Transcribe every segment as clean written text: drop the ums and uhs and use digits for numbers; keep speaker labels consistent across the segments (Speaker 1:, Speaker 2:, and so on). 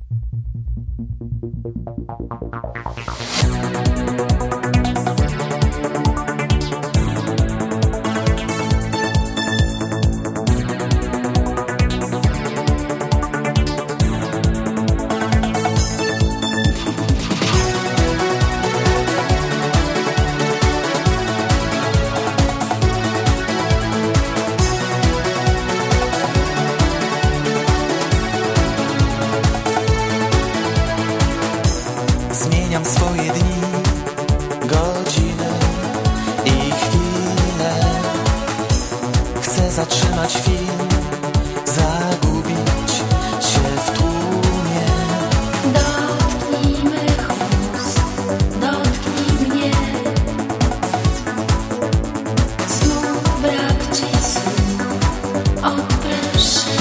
Speaker 1: Zmieniam swoje dni, godziny i chwile. Chcę zatrzymać film, zagubić się w tłumie.
Speaker 2: Dotknij mych ust, dotknij mnie. Znów brak ci słów, odproszę.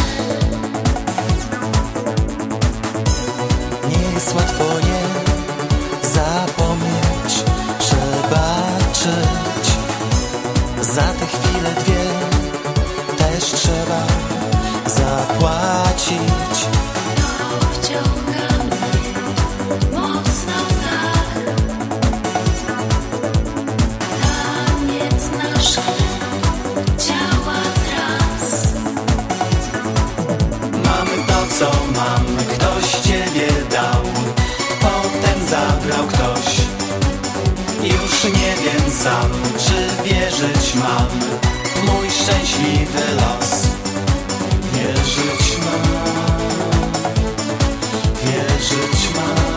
Speaker 1: Nie jest łatwo je zapomnieć, przebaczyć. Za te chwile dwie też trzeba zapłacić.
Speaker 2: To wciąga mnie mocno tak. Taniec nasz działa wraz.
Speaker 1: Mamy to, co mamy, ktoś ciebie dał, potem zabrał ktoś. Już nie wiem sam, czy wierzyć mam w mój szczęśliwy los. Wierzyć mam, wierzyć mam.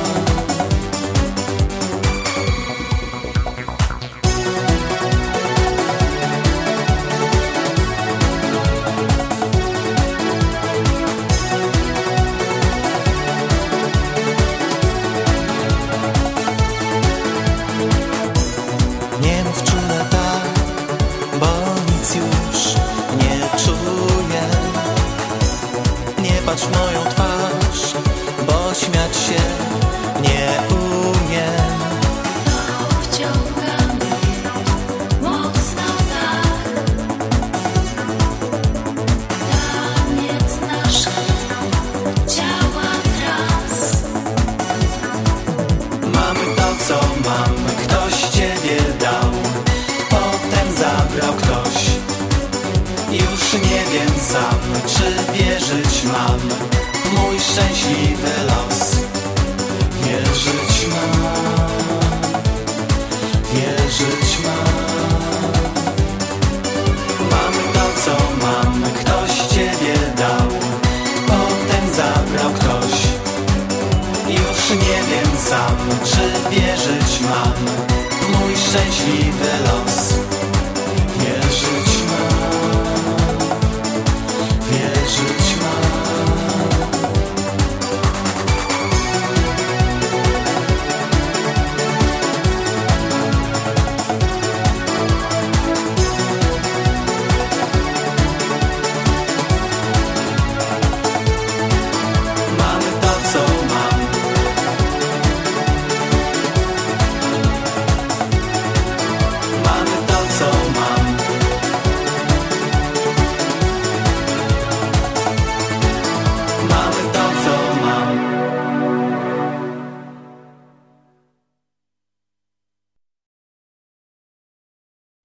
Speaker 1: Nie mów czule tak, bo nic już nie czuję. Nie patrz w moją twarz, bo śmiać się nie umiem.
Speaker 2: To wciąga mnie mocno tak. Taniec nasz działa wraz.
Speaker 1: Mamy to, co mamy, ktoś ciebie dał, potem zabrał ktoś. Już nie wiem sam, czy wierzyć mam w mój szczęśliwy los. Wierzyć mam, wierzyć mam. Mamy to, co mamy, ktoś ciebie dał, potem zabrał ktoś. Już nie wiem sam, czy wierzyć mam w mój szczęśliwy los.